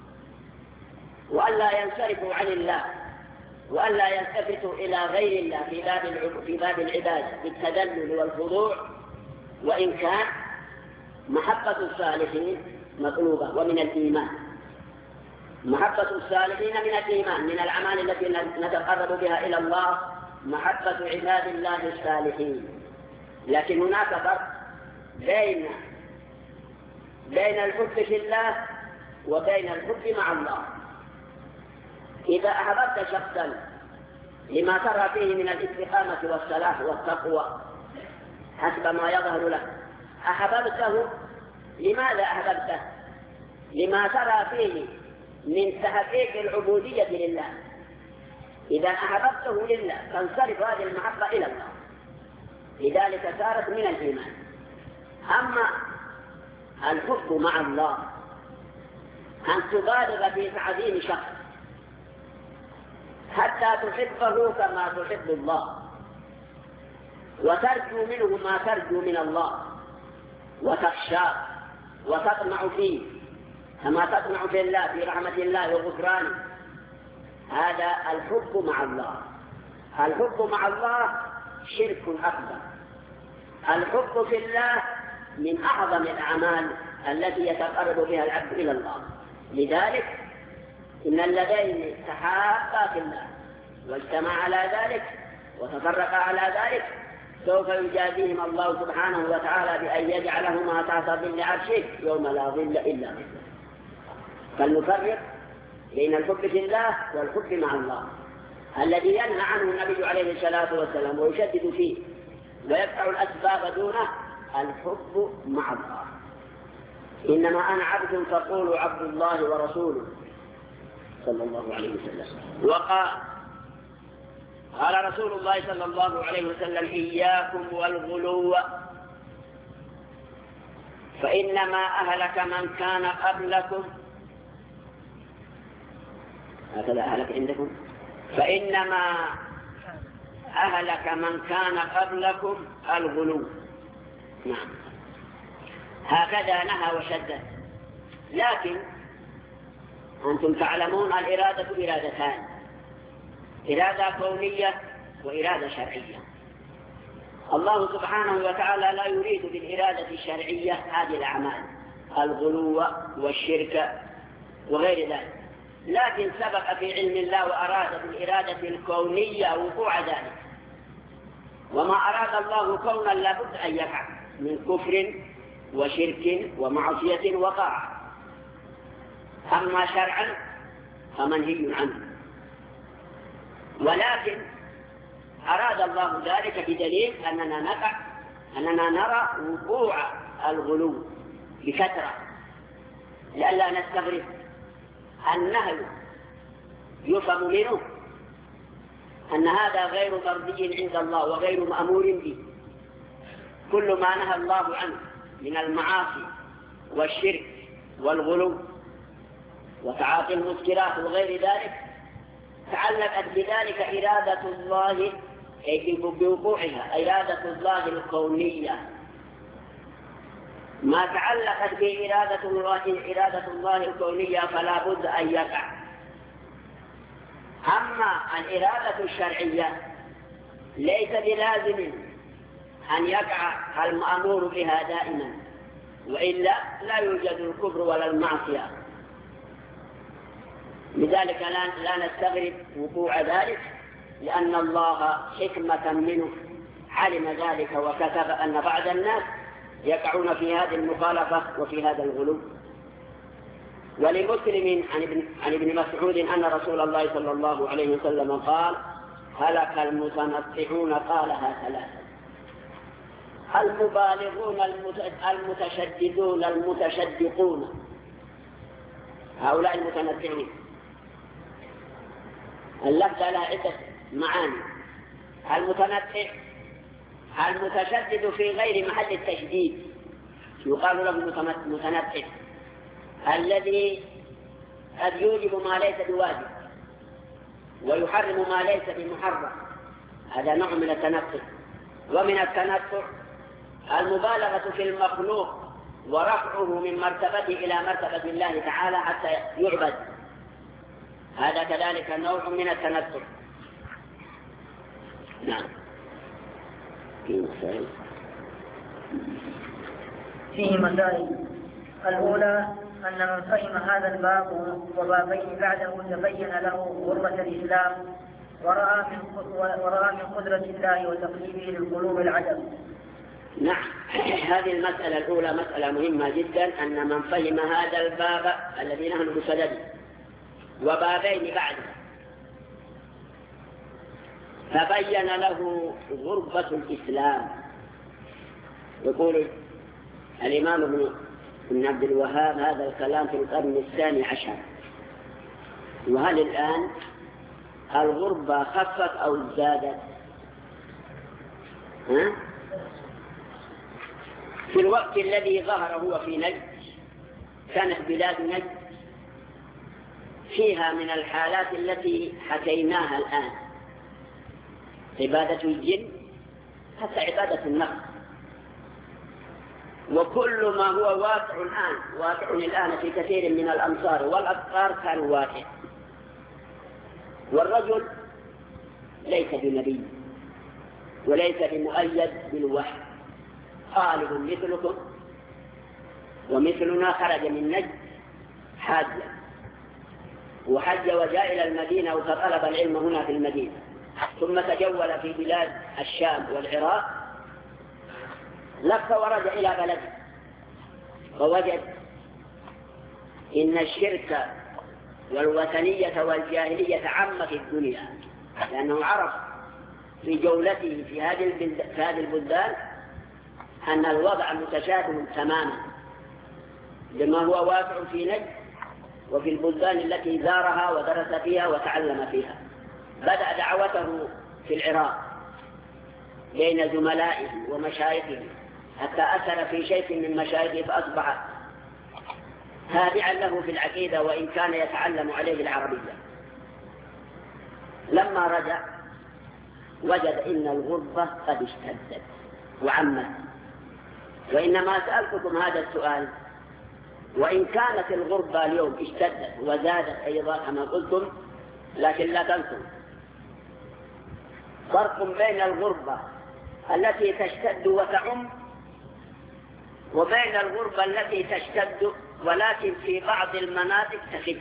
وألا ينصرفوا عن الله، وألا يلتفتوا إلى غير الله في باب في باب العبادة بالتذلل والخضوع. وإن كان محبة الصالحين مطلوبة ومن الإيمان، محبة الصالحين من الإيمان، من الأعمال التي نتقرب بها إلى الله محبة عباد الله الصالحين. لكن هناك فرق بين بين الحب في الله وبين الحب مع الله. إذا أحببت شخصا لما ترى فيه من الاستقامة والصلاح والتقوى حسب ما يظهر لك، أحببته، لماذا أحببته؟ لما ترى فيه من تحقيق العبودية لله. إذا أحببته لله تنصرف هذه المحبة إلى الله، لذلك صارت من الإيمان. أما الحب مع الله أن تبالغ في تعظيم شخص حتى تحبه كما تحب الله، وترجو منه ما ترجو من الله، وتخشاه وتطمع فيه كما تطمع في الله، في رحمة الله وغفرانه. هذا الحب مع الله. الحب مع الله شرك أكبر. الحب في الله من أعظم الأعمال التي يتقرب بها العبد إلى الله. لذلك إن الذين تحابا في الله واجتمعا على ذلك وتفرقا على ذلك سوف يجازيهم الله سبحانه وتعالى بأن يجعلهما تحت ظل عرشه يوم لا ظل إلا ظله. فلنفرق بين الحب في الله والحب مع الله الذي ينهى عنه النبي عليه الصلاة والسلام ويشدد فيه ويقطع الأسباب دونه. الحب مع الله. إنما أنا عبد فقولوا عبد الله ورسوله صلى الله عليه وسلم. وقال قال رسول الله صلى الله عليه وسلم إياكم والغلو فإنما أهلك من كان قبلكم. هكذا أهلك عندكم. فإنما أهلك من كان قبلكم الغلو. نعم، هكذا نهى وشدد. لكن أنتم تعلمون الإرادة إرادتان، إرادة كونية وإرادة شرعية. الله سبحانه وتعالى لا يريد بالإرادة الشرعية هذه الأعمال الغلو والشرك وغير ذلك، لكن سبق في علم الله وأراد بالإرادة الكونية وقوع ذلك، وما أراد الله كونا لابد أن يقع من كفر وشرك ومعصية وطاعة. أما شرعا فمنهي عنه، ولكن أراد الله ذلك بدليل أننا نقع أننا نرى وقوع الغلو بكثرة، لئلا نستغرب. النهي يفهم منه أن هذا غير مرضي عند الله وغير مأمور به. كل ما نهى الله عنه من المعاصي والشرك والغلو وتعاطي المسكرات وغير ذلك تعلقت بذلك إرادة الله أي بوقوعها، إرادة الله الكونية. ما تعلقت بإرادة الله إرادة الله الكونية فلا بد أن يقع. أما الإرادة الشرعية ليس بلازم أن يقع المأمور بها دائما، وإلا لا يوجد الكفر ولا المعصية. لذلك لا نستغرب وقوع ذلك، لأن الله حكمة منه علم ذلك وكتب أن بعض الناس يقعون في هذه المخالفة وفي هذا الغلو. ولمسلم عن ابن, عن ابن مسعود أن رسول الله صلى الله عليه وسلم قال: هلك المتنطعون، قالها ثلاثة: المبالغون المتشددون المتشدقون، هؤلاء المتنطعون. اللفظ لها عدة معاني: المتنطع المتشدد في غير محل التشديد يقال له متنطع، الذي قد يوجب ما ليس بواجب ويحرم ما ليس بمحرم، هذا نوع من التنطع. ومن التنطع المبالغة في المخلوق ورفعه من مرتبته إلى مرتبة الله تعالى حتى يعبد، هذا كذلك نوع من التنطع. نعم. فيه مسائل. الأولى أن من فهم هذا الباب وبابين بعده تبين له غربة الإسلام ورأى من ورأى من قدرة الله وتقليبه للقلوب العجب. نعم، هذه المسألة الأولى مسألة مهمة جدا، أن من فهم هذا الباب الذي نحن بصدده وبابين بعده تبين له غربة الإسلام. يقول الإمام ابن عبد الوهاب هذا الكلام في القرن الثاني عشر. وهل الآن الغربة خفت أو ازدادت؟ ها؟ في الوقت الذي ظهر هو في نجد، كانت بلاد نجد فيها من الحالات التي حكيناها الآن، عبادة الجن حتى عبادة النفس، وكل ما هو واقع الآن واقع الآن في كثير من الأمصار والأقطار كان واقع. والرجل ليس بنبي وليس بمؤيد بالوحي، طالب مثلكم ومثلنا، خرج من نجد حاجا وحج وجاء إلى المدينة وطلب العلم هنا في المدينة، ثم تجول في بلاد الشام والعراق، لف ورجع إلى بلده ووجد إن الشرك والوثنية والجاهلية عامة في الدنيا، لأنه عرف في جولته في هذه البلدان أن الوضع متشابه تماما لما هو واقع في نجد وفي البلدان التي زارها ودرس فيها وتعلم فيها. بدأ دعوته في العراق بين زملائه ومشايخه حتى أثر في شيء من مشايخه فأصبح تابعا له في العقيدة وإن كان يتعلم عليه العربية. لما رجع وجد إن الغربة قد اشتدت وعمت. وإنما سألتكم هذا السؤال، وإن كانت الغربة اليوم اشتدت وزادت أيضا كما قلتم، لكن لا تنسوا فرق بين الغربة التي تشتد وتعم وبين الغربة التي تشتد ولكن في بعض المناطق تخف.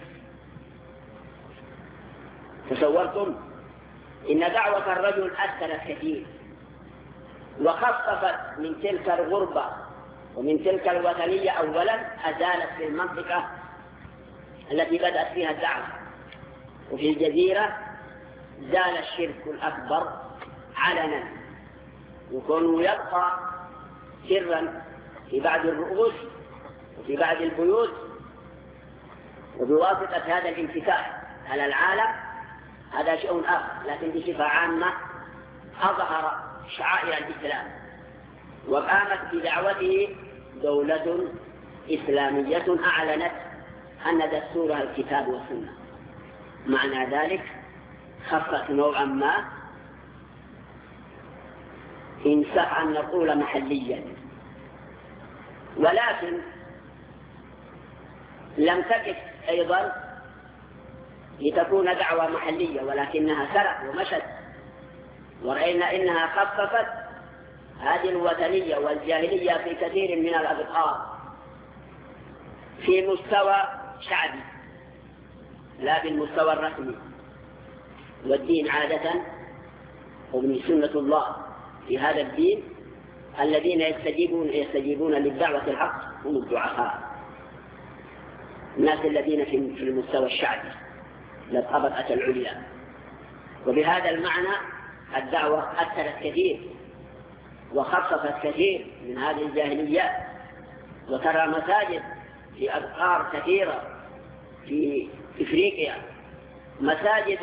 تصورتم إن دعوة الرجل أثرت كثير وخففت من تلك الغربة ومن تلك الوثنية. أولا أزالت في المنطقة التي بدأت فيها الدعوة، وفي الجزيرة زال الشرك الأكبر علنا، وكونه يبقى سرا في بعض الرؤوس وفي بعض البيوت، وبواسطة هذا الانفتاح على العالم هذا شيء آخر. لكن بصفة عامة أظهر شعائر الإسلام وقامت بدعوته دولة إسلامية أعلنت أن دستورها الكتاب والسنة. معنى ذلك خفت نوعا ما، إن صح أن نقول محليا، ولكن لم تكف أيضا لتكون دعوة محلية، ولكنها سرت ومشت، ورأينا إنها خففت هذه الوثنية والجاهلية في كثير من الأبقار في مستوى شعبي لا بالمستوى الرسمي. والدين عادة ومن سنة الله في هذا الدين الذين يستجيبون يستجيبون للدعوة الحق هم الضعفاء، الناس الذين في المستوى الشعبي للطبقة العليا. وبهذا المعنى الدعوة أثرت كثير وخففت كثير من هذه الجاهليات. وترى مساجد في أبقار كثيرة في إفريقيا، مساجد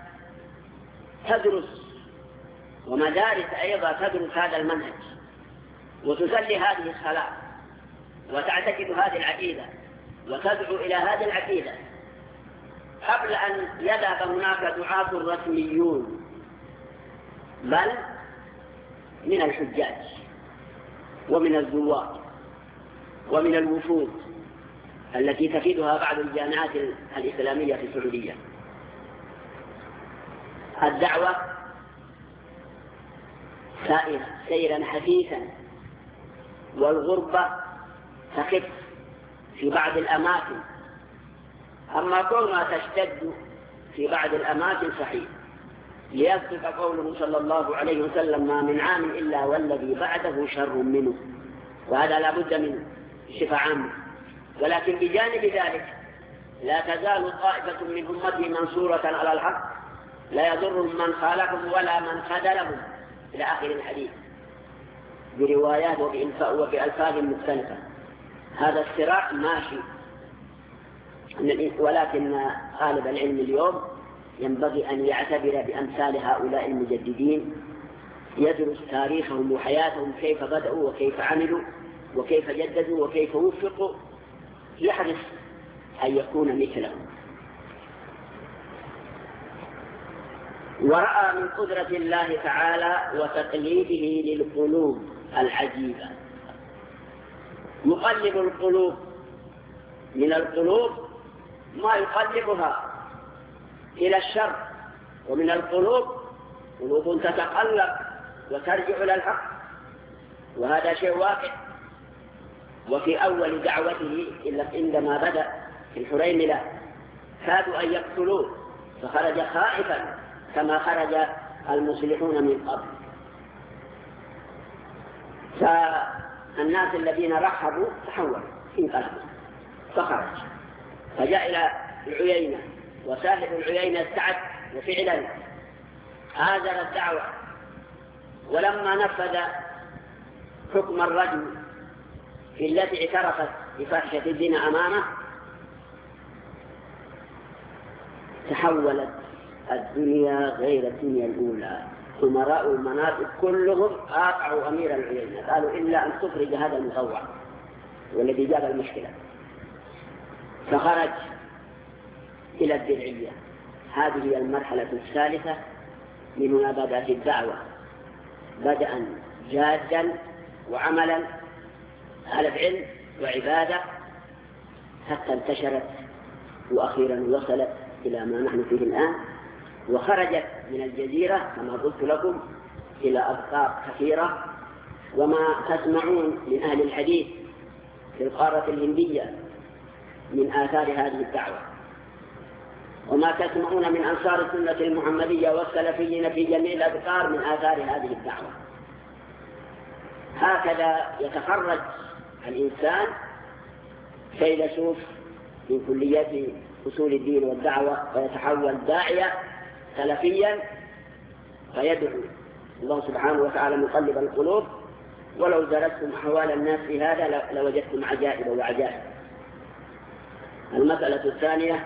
تدرس ومدارس أيضا تدرس هذا المنهج وتسلي هذه الصلاة وتعتقد هذه العقيدة وتدعو إلى هذه العقيدة قبل أن يذهب هناك دعاة رسميون، بل من الحجاج ومن الزوار ومن الوفود التي تفيدها بعض الجامعات الإسلامية في السعودية. الدعوة سائرة سيرا حثيثا، والغربة تخف في بعض الأماكن، أما كونها تشتد في بعض الأماكن صحيح، ليصدق قوله صلى الله عليه وسلم: ما من عام إلا والذي بعده شر منه. وهذا لا بد منه بصفة عامة. ولكن بجانب ذلك لا تزال طائفة من أمتي منصورة على الحق لا يضرهم من خالفهم ولا من خذلهم إلى آخر الحديث بروايات وبألفاظ مختلفة. هذا الصراع ماشي، ولكن غالب العلم اليوم ينبغي أن يعتبر بأمثال هؤلاء المجددين، يدرس تاريخهم وحياتهم كيف بدأوا وكيف عملوا وكيف جددوا وكيف وفقوا، يحرص أن يكون مثلهم. ورأى من قدرة الله تعالى وتقليده للقلوب العجيبة. يقلب القلوب، من القلوب ما يقلبها إلى الشر، ومن القلوب قلوب تتقلب وترجع إلى الحق، وهذا شيء واقع. وفي أول دعوته إلا عندما بدأ في الحريملة كادوا أن يقتلوه فخرج خائفا كما خرج المصلحون من قبل. فالناس الذين رحبوا تحولوا انقلبوا فخرج، فجاء إلى العيينة، وساحب العيينة استعد وفعلا هاجر الدعوة. ولما نفذ حكم الرجم في التي اعترفت بفحشة الزنا أمامه تحولت الدنيا غير الدنيا الأولى. أمراء المناطق كلهم آقعوا أمير العيينة، قالوا إلا أن تخرج هذا المطوع والذي جاب المشكلة. فخرج إلى الدرعية. هذه هي المرحلة الثالثة من هنا بدأت الدعوة، بدءا جادا وعملا على علم وعبادة حتى انتشرت وأخيرا وصلت إلى ما نحن فيه الآن، وخرجت من الجزيرة كما قلت لكم إلى أبقار كثيرة. وما تسمعون من أهل الحديث في القارة الهندية من آثار هذه الدعوة، وما تسمعون من أنصار السنة المحمدية والسلفيين في جميع الأذكار من آثار هذه الدعوة. هكذا يتخرج الإنسان فيلسوف من كليات أصول الدين والدعوة ويتحول داعية سلفيا فيدعو الله سبحانه وتعالى مقلب القلوب. ولو درستم أحوال الناس في هذا لوجدتم عجائب وعجائب. المسألة الثانية.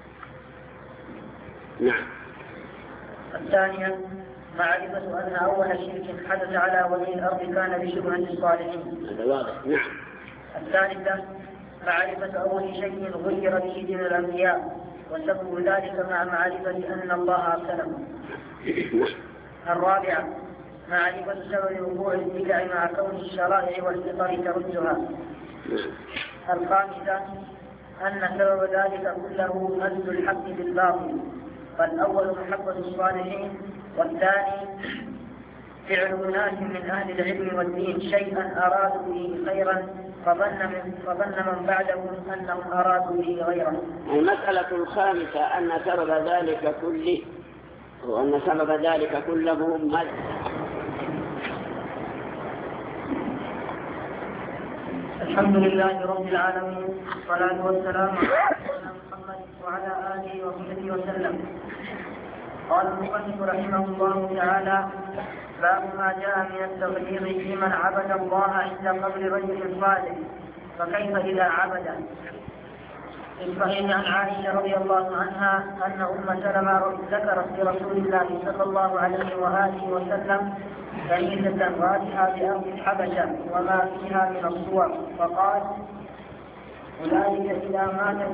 نعم. الثانية معرفة أن أول شرك حدث على وجه الأرض كان بشبهة الصالحين. هذا واضح. نعم. الثالثة معرفة أول شيء غير به دين الأنبياء وسبب ذلك مع معرفة أن الله أرسلهم. الرابعة معرفة سبب وقوع البدع مع كون الشرائع والفطر تردها. الخامسة أن سبب ذلك كله مد الحق بالباطل، فالأول محبة الصالحين، والثاني فعل ناس من أهل العلم والدين شيئا أرادوا به خيرا فظن من, فظن من بعدهم أنهم أرادوا به غيره. المسألة الخامسة أن سبب ذلك كله وأن سبب ذلك كله مد. الحمد لله رب العالمين، والصلاة والسلام على محمد وعلى آله وصحبه وسلم. قال المصنف رحمه الله تعالى: باب ما جاء من التغليظ في من عبد الله عند قبر رجل صالح، فكيف إذا عبده؟ في الصحيح عن عائشة رضي الله عنها أن أم سلمة ذكرت لرسول الله صلى الله عليه وآله وسلم كنيسة رائحة بأرض الحبشة وما فيها من الصور، فقال: أولئك إذا مات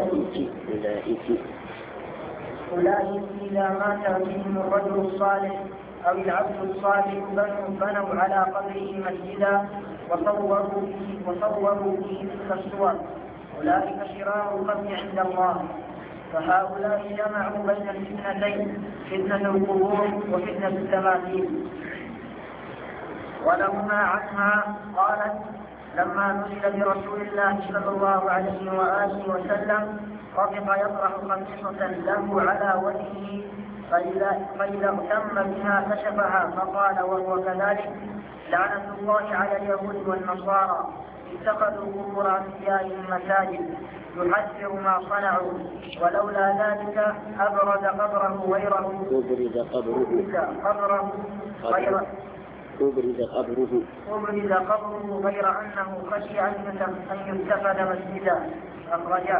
أولئك إذا مات فيهم الرجل الصالح أو العبد الصالح بنوا على قبره مسجدا وصوروا فيه وصوروا فيه تلك الصور، أولئك شرار الخلق عند الله. فهؤلاء جمعوا بين الفتنتين، فتنة القبور وفتنة التماثيل. ولهما عنها قالت: لما نزل برسول الله صلى الله عليه وآله وسلم رفق يطرح خميصة له على وجهه، فإذا, فإذا اهتم بها كشفها، فقال وهو كذلك: لعنة الله على اليهود والنصارى اتخذوا قبور أنبيائهم مساجد يحذر ما صنعوا، ولولا ذلك أبرز قبره غيره أبرز قبره قبره غيره أبرز قبره أبرز قبره غير أنه خشي أن يتخذ مسجدا. أخرجاه.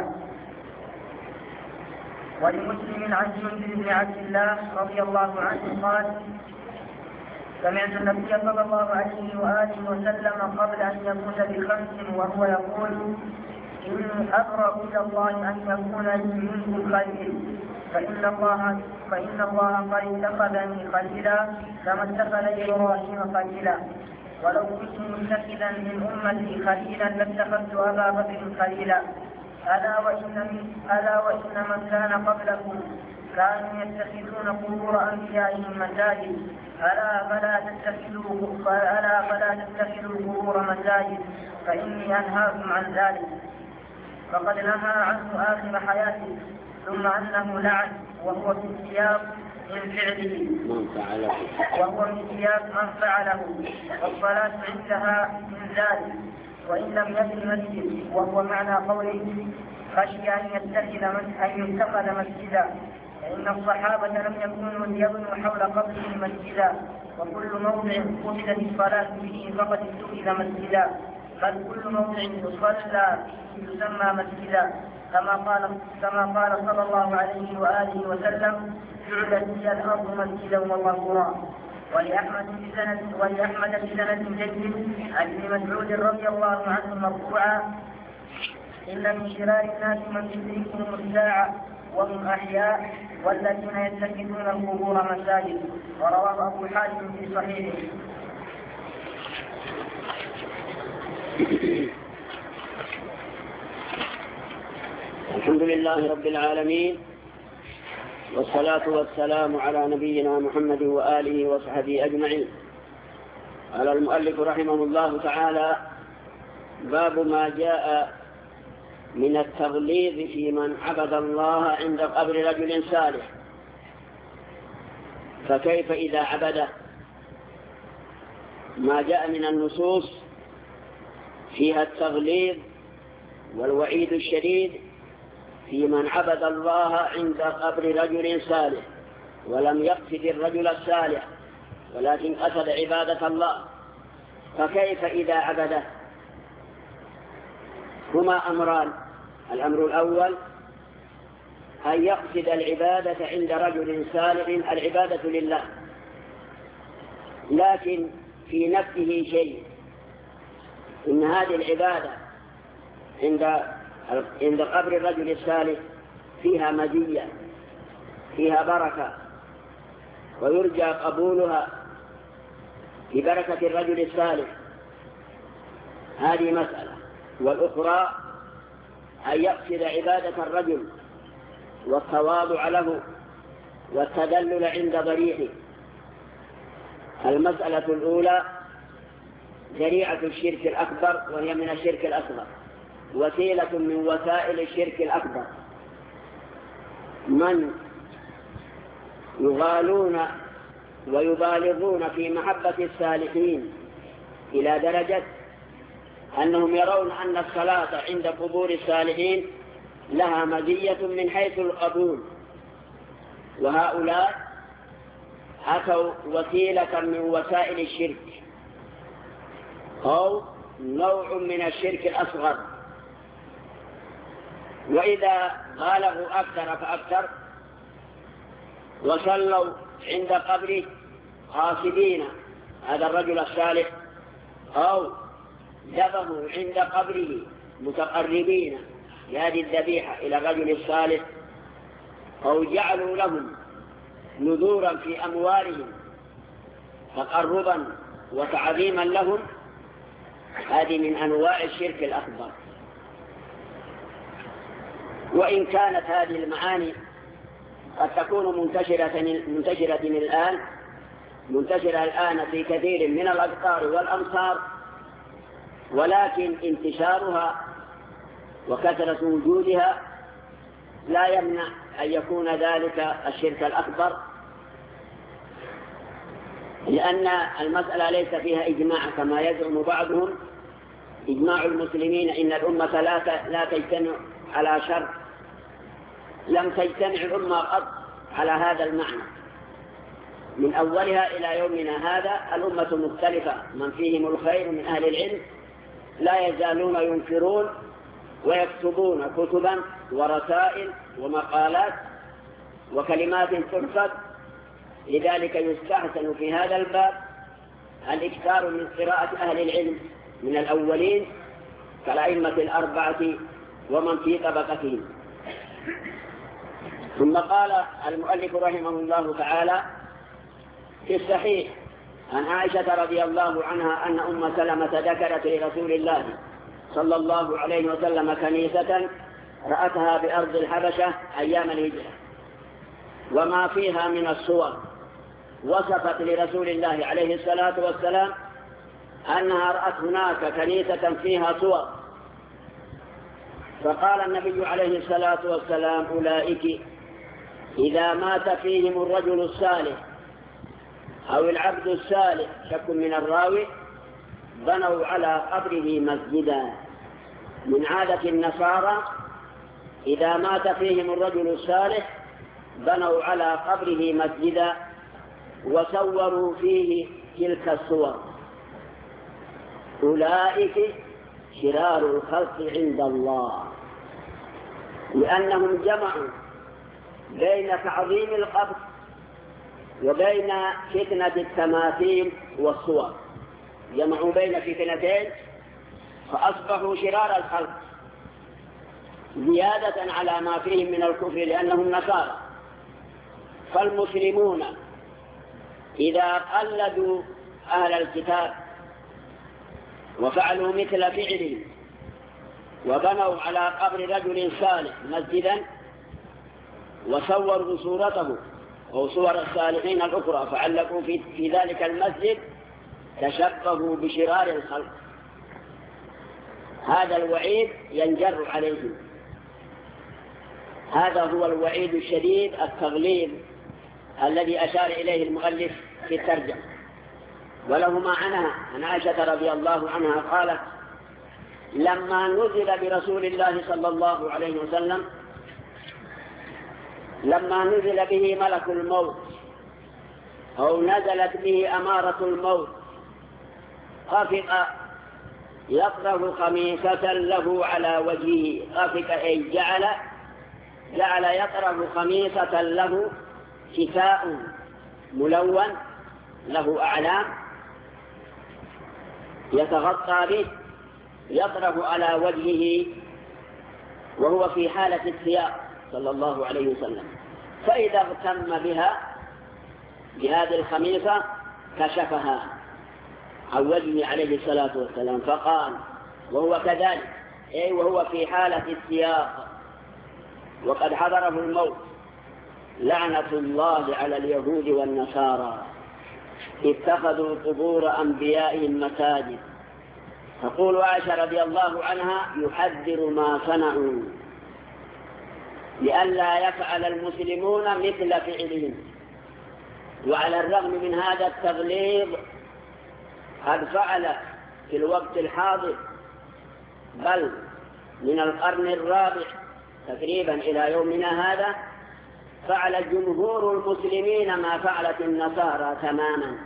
ولمسلم عن جندب بن عبد الله رضي الله عنه قال: سمعت النبي صلى الله عليه وآله وسلم قبل أن يموت بخمس وهو يقول: إني أبرأ إلى الله أن يكون لي منه خليل، فإن الله فإن الله قد اتخذني خليلا كما اتخذ إبراهيم خليلا، ولو كنت متخذا من أمتي خليلا لاتخذت أبا بكر خليلا. ألا وإن ألا وإن من كان قبلكم كانوا يتخذون قبور أنبيائهم مساجد، ألا فلا تتخذوا ألا فلا تتخذوا القبور مساجد، فإني أنهاكم عن ذلك. فقد نهى عنه آخر حياته، ثم أنه لعن وهو في سياق من فعله من فعله وهو في سياق من فعله، والصلاة عندها من ذلك، وإن لم يبن مسجد، وهو معنى قوله: خشي أن يتخذ أن يتخذ مسجدا، فإن الصحابة لم يكونوا ليبنوا حول قبره مسجدا، وكل موضع قصدت الصلاة فيه فقد اتخذ مسجدا، بل كل موضع يصلى يسمى مسجدا، كما قال كما قال صلى الله عليه وآله وسلم: جعلت لي الأرض مسجدا وطهورا. ولأحمد بسند ولأحمد بسند جيد عن ابن مسعود رضي الله عنه مرفوعا: إن من شرار الناس من تدركهم الساعة وهم أحياء والذين يتخذون القبور مساجد. ورواه أبو حاتم في صحيحه. الحمد لله رب العالمين، والصلاة والسلام على نبينا محمد وآله وصحبه أجمعين. قال المؤلف رحمه الله تعالى: باب ما جاء من التغليظ في من عبد الله عند قبر رجل صالح. فكيف إذا عبده؟ ما جاء من النصوص فيها التغليظ والوعيد الشديد في من عبد الله عند قبر رجل صالح ولم يقصد الرجل الصالح ولكن قصد عبادة الله. فكيف إذا عبده؟ هما أمران: الأمر الأول أن يقصد العبادة عند رجل صالح العبادة لله، لكن في نفسه شيء، إن هذه العبادة عند عند قبر الرجل الصالح فيها مزية، فيها بركة، ويرجى قبولها ببركة الرجل الصالح. هذه مسألة. والأخرى أن يقصد عبادة الرجل والتواضع له والتدلل عند ضريحه. المسألة الأولى ذريعة الشرك الأكبر، وهي من الشرك الأصغر، وسيلة من وسائل الشرك الأكبر. من يغالون ويبالغون في محبة الصالحين إلى درجة أنهم يرون أن الصلاة عند قبور الصالحين لها مزية من حيث القبول، وهؤلاء أتوا وسيلة من وسائل الشرك أو نوع من الشرك الأصغر. وإذا بالغوا أكثر فأكثر وصلوا عند قبره قاصدين هذا الرجل الصالح، أو ذبحوا عند قبره متقربين بهذه الذبيحة إلى الرجل الصالح، أو جعلوا لهم نذورا في أموالهم تقربا وتعظيما لهم، هذه من أنواع الشرك الأكبر. وإن كانت هذه المعاني قد تكون منتشرة, منتشرة الآن منتشرة الآن في كثير من الأقطار والأمصار، ولكن انتشارها وكثرة وجودها لا يمنع أن يكون ذلك الشرك الأكبر، لأن المسألة ليس فيها إجماع كما يزعم بعضهم، إجماع المسلمين إن الأمة لا تجتمع على شر. لم تجتمع الأمة قط على هذا المعنى، من أولها إلى يومنا هذا الأمة مختلفة، من فيهم الخير من أهل العلم لا يزالون ينكرون ويكتبون كتبا ورسائل ومقالات وكلمات ترفض. لذلك يستحسن في هذا الباب الإكثار من قراءة أهل العلم من الأولين كالأئمة الأربعة ومن في طبقتهم. ثم قال المؤلف رحمه الله تعالى في الصحيح عن عائشة رضي الله عنها أن أم سلمة ذكرت لرسول الله صلى الله عليه وسلم كنيسة رأتها بأرض الحبشة أيام الهجرة وما فيها من الصور، وصفت لرسول الله عليه الصلاة والسلام أنها رأت هناك كنيسة فيها صور، فقال النبي عليه الصلاة والسلام: أولئك إذا مات فيهم الرجل الصالح أو العبد الصالح، شك من الراوي، بنوا على قبره مسجدا. من عادة النصارى إذا مات فيهم الرجل الصالح بنوا على قبره مسجدا وصوروا فيه تلك الصور. أولئك شرار الخلق عند الله، لأنهم جمعوا بين تعظيم القبر وبين فتنة التماثيل والصور، جمعوا بين فتنتين فأصبحوا شرار الخلق زيادة على ما فيهم من الكفر لأنهم نصارى. فالمسلمون إذا قلدوا أهل الكتاب وفعلوا مثل فعله وبنوا على قبر رجل صالح مسجدا وصوروا صورته أو صور الصالحين الأخرى فعلقوا في, في ذلك المسجد، تشبهوا بشرار الخلق. هذا الوعيد ينجر عليهم. هذا هو الوعيد الشديد التغليظ الذي أشار إليه المؤلف في الترجمة. وله معنى عن عائشة رضي الله عنها قالت: لما نزل برسول الله صلى الله عليه وسلم لما نزل به ملك الموت أو نزلت به أمارة الموت خفق يطرف خميسة له على وجهه. خفق أي جعل جعل يطرف خميسة له كساء ملون له أعلام يتغطى به يطرف على وجهه وهو في حالة السياق صلى الله عليه وسلم. فإذا اغتم بها بهذه الخميصة كشفها عن وجهه عليه الصلاة والسلام فقال وهو كذلك أي وهو في حالة السياق وقد حضره الموت: لعنة الله على اليهود والنصارى اتخذوا قبور أنبيائهم مساجد. تقول عائشة رضي الله عنها: يحذر ما صنعوا لئلا يفعل المسلمون مثل فعلهم. وعلى الرغم من هذا التغليظ قد فعل في الوقت الحاضر بل من القرن الرابع تقريبا إلى يومنا هذا فعل جمهور المسلمين ما فعلت النصارى تماما.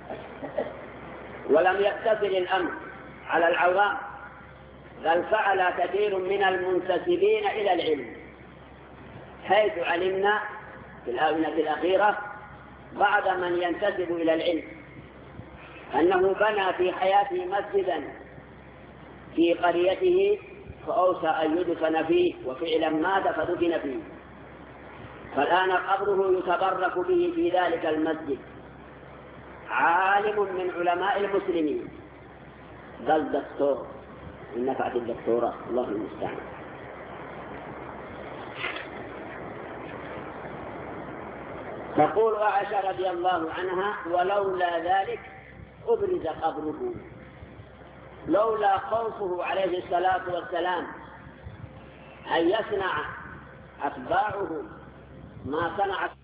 ولم يقتصر الأمر على العوام بل فعل كثير من المنتسبين إلى العلم، حيث علمنا في الآونة الأخيرة بعض من ينتسب إلى العلم أنه بنى في حياته مسجدا في قريته فأوصى أن يدفن فيه وفعلا مات فدفن فيه، فالآن قبره يتبرك به في ذلك المسجد عالم من علماء المسلمين بل دكتور من نفعة الدكتوراه الله المستعان. تقول عائشة رضي الله عنها: ولولا ذلك أبرز قبره. لولا خوفه عليه الصلاة والسلام أن يصنع أتباعه ما صنعت